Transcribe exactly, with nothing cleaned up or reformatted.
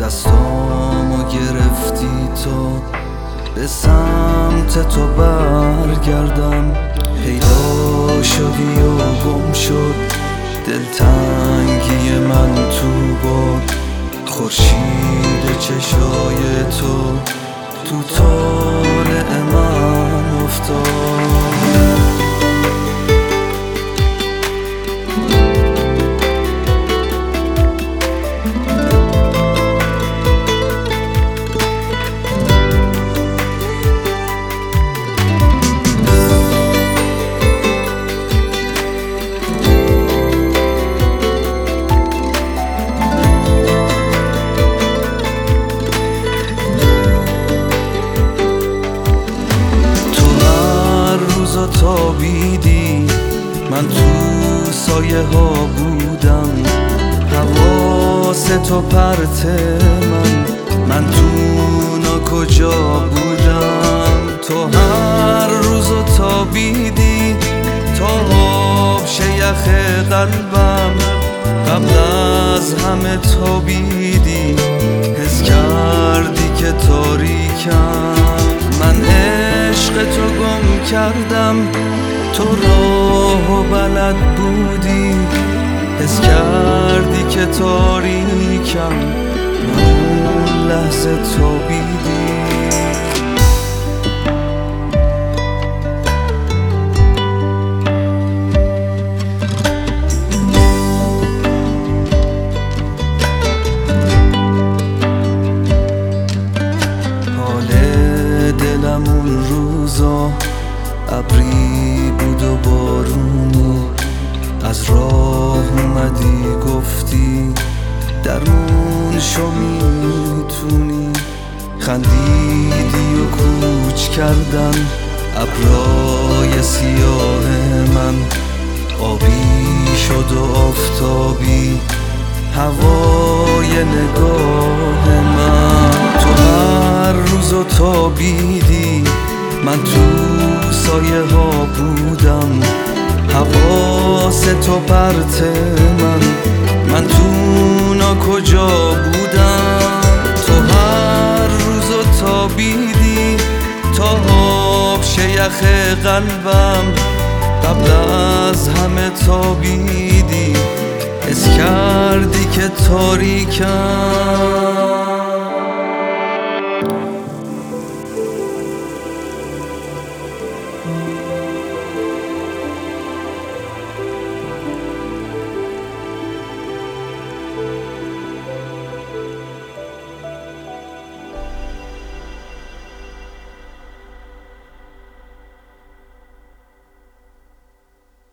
دستامو گرفتی تو به سمت تو برگردم، پیدا شدی و گم شد دلتنگی من تو باد، خورشید چشای تو تو طالع من افتاد. تابیدی من تو سایه ها بودم، حواس تو پرت من من تو ناکجا بودم. تو هر روزو تابیدی تا آب شه یخ قلبم، قبل از همه تابیدی حس کردی که تاریکم. من عشق تو گم کردم، تو راه و بلد بودی، حس کردی که تاریکم، من اون لحظه تابیدی. اون روزا ابری بود و بارونی، از راه اومدی گفتی درمون شو میتونی، خندیدی و کوچ کردن ابرای سیاه من، آبی شد و آفتابی هوای نگاه من. تو هر روزو تابیدی من تو سایه ها بودم، حواس تو پرت من من تو ناکجا بودم. تو هر روزو تابیدی تا آب شه یخ قلبم، قبل از همه تابیدی حس کردی که تاریکم.